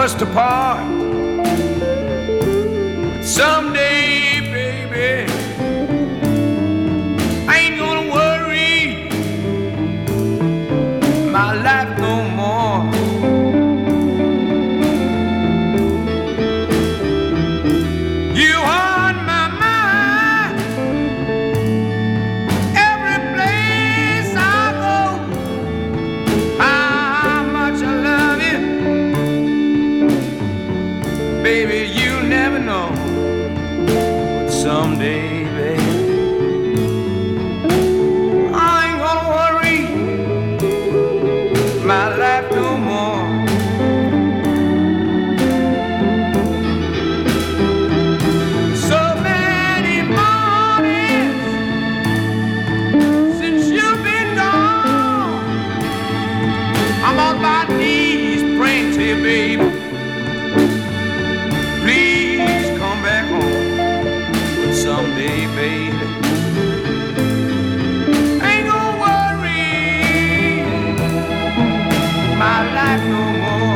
us to part. Someday, baby, I ain't gonna worry my life no more. You on my mind every place I go. How much I love you, baby, you never know. But someday, baby, I ain't gonna worry my life no more. So many mornings since you've been gone, I'm on my knees praying to you, baby. Please come back home. But someday, baby, I ain't gonna worry my life no more.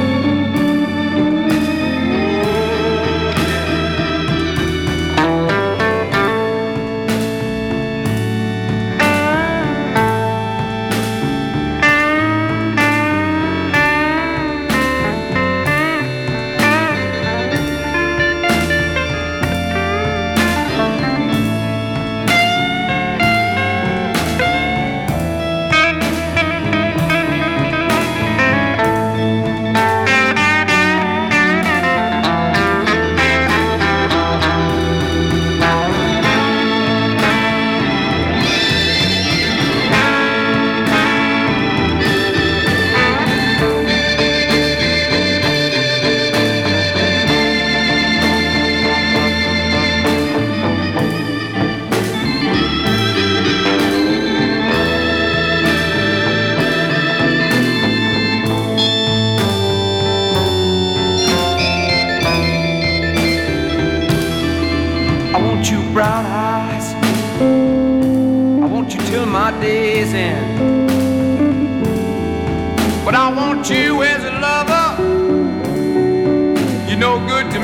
I want you brown eyes, I want you till my day's end. But I want you as a lover, you're no good to